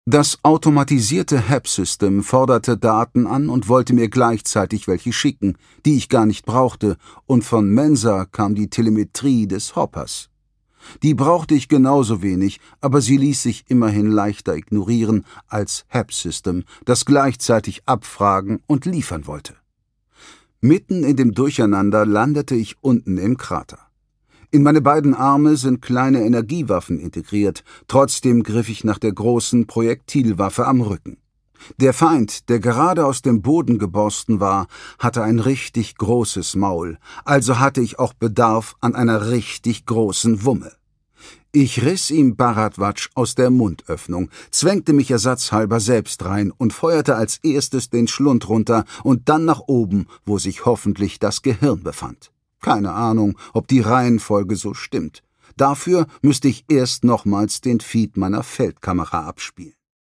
Das automatisierte HAP-System forderte Daten an und wollte mir gleichzeitig welche schicken, die ich gar nicht brauchte, und von Mensa kam die Telemetrie des Hoppers. Die brauchte ich genauso wenig, aber sie ließ sich immerhin leichter ignorieren als HAP-System, das gleichzeitig abfragen und liefern wollte. Mitten in dem Durcheinander landete ich unten im Krater. In meine beiden Arme sind kleine Energiewaffen integriert, trotzdem griff ich nach der großen Projektilwaffe am Rücken. Der Feind, der gerade aus dem Boden geborsten war, hatte ein richtig großes Maul, also hatte ich auch Bedarf an einer richtig großen Wumme. Ich riss ihm Bharadwaj aus der Mundöffnung, zwängte mich ersatzhalber selbst rein und feuerte als erstes den Schlund runter und dann nach oben, wo sich hoffentlich das Gehirn befand. Keine Ahnung, ob die Reihenfolge so stimmt. Dafür müsste ich erst nochmals den Feed meiner Feldkamera abspielen.